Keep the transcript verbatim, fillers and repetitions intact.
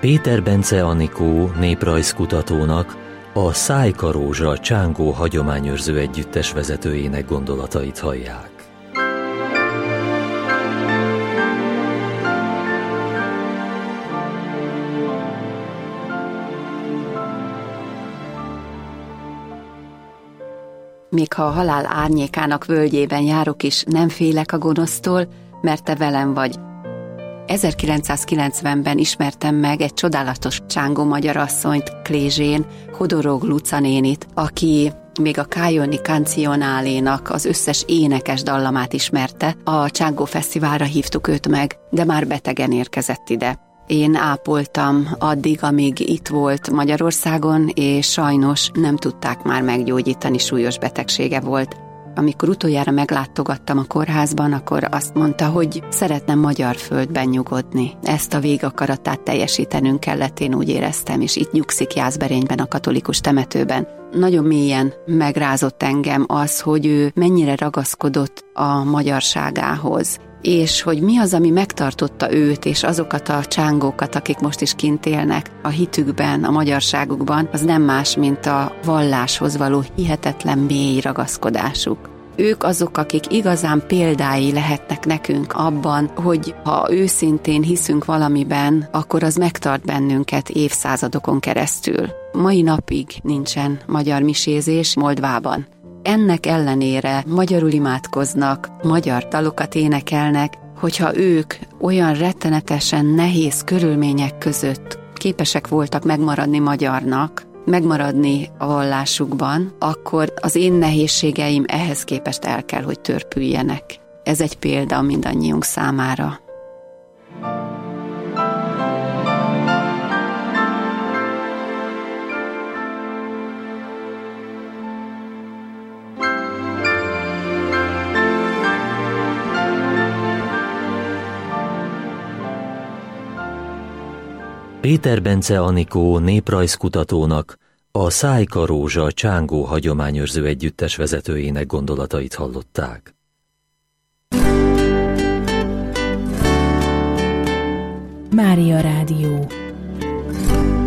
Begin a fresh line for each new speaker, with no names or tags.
Péter Bence Anikó néprajzkutatónak, a Szájka Rózsa csángó hagyományőrző együttes vezetőjének gondolatait hallják.
Még ha a halál árnyékának völgyében járok is, nem félek a gonosztól, mert te velem vagy. ezerkilencszázkilencvenben ismertem meg egy csodálatos csángó magyar asszonyt, Klézsén, Hodorog Luca nénit, aki még a Kájoni Cancionálénak az összes énekes dallamát ismerte. A Csángó Fesztiválra hívtuk őt meg, de már betegen érkezett ide. Én ápoltam addig, amíg itt volt Magyarországon, és sajnos nem tudták már meggyógyítani, súlyos betegsége volt. Amikor utoljára meglátogattam a kórházban, akkor azt mondta, hogy szeretne magyar földben nyugodni. Ezt a végakaratát teljesítenünk kellett, én úgy éreztem, és itt nyugszik Jászberényben, a katolikus temetőben. Nagyon mélyen megrázott engem az, hogy ő mennyire ragaszkodott a magyarságához, és hogy mi az, ami megtartotta őt és azokat a csángókat, akik most is kint élnek a hitükben, a magyarságukban, az nem más, mint a valláshoz való hihetetlen mély ragaszkodásuk. Ők azok, akik igazán példái lehetnek nekünk abban, hogy ha őszintén hiszünk valamiben, akkor az megtart bennünket évszázadokon keresztül. Mai napig nincsen magyar misézés Moldvában. Ennek ellenére magyarul imádkoznak, magyar dalokat énekelnek, hogyha ők olyan rettenetesen nehéz körülmények között képesek voltak megmaradni magyarnak, megmaradni a vallásukban, akkor az én nehézségeim ehhez képest el kell, hogy törpüljenek. Ez egy példa mindannyiunk számára.
Péter Bence Anikó néprajzkutatónak, a Szájka Rózsa csángó hagyományőrző együttes vezetőjének gondolatait hallották.
Mária Rádió.